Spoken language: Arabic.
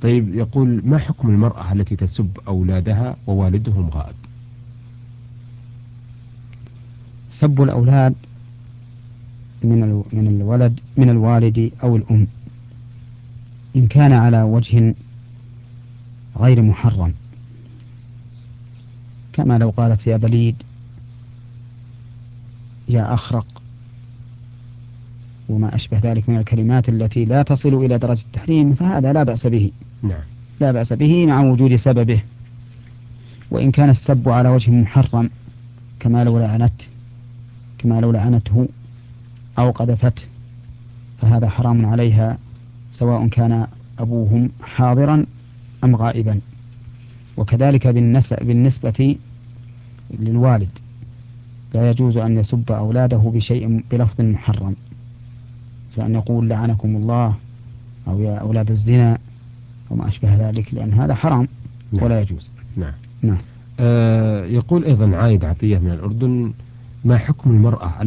طيب يقول: ما حكم المرأة التي تسب أولادها ووالدهم غائب؟ سب الأولاد من الوالد أو الأم إن كان على وجه غير محرم، كما لو قالت يا بليد، يا أخرق، وما أشبه ذلك من الكلمات التي لا تصل إلى درجة التحريم، فهذا لا بأس به، نعم. لا بأس به مع وجود سببه. وإن كان السب على وجه محرم، كما لو لعنته أو قذفته، فهذا حرام عليها، سواء كان أبوهم حاضرا أم غائبا. وكذلك بالنسبة للوالد، لا يجوز أن يسب أولاده بلفظ محرم، فأن يقول لعنكم الله، أو يا أولاد الزنا، وما أشبه ذلك، لأن هذا حرام نعم. ولا يجوز. نعم. نعم. يقول أيضا عايد عطية من الأردن: ما حكم المرأة